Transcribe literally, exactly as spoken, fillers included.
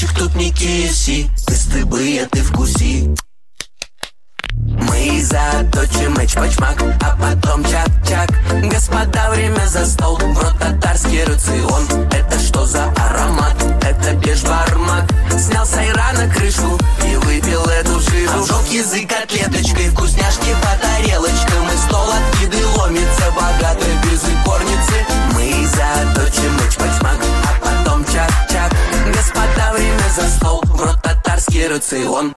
Мальчик, тут не кей эф си, пристыбые ты вкуси. Мы заточим эч-пачмак, а потом чак-чак. Господа, время за стол, в рот татарский рацион. Это что за аромат? Это бешбармак. Снял с айрана крышку и выпил эту жижу. Обжег язык котлеточкой, вкусняшки по тарелочкам. И стол от еды ломится, богатой без икорницы. Мы заточим эч-пачмак, а потом чак-чак. Господа, время за стол, в рот татарский рацион.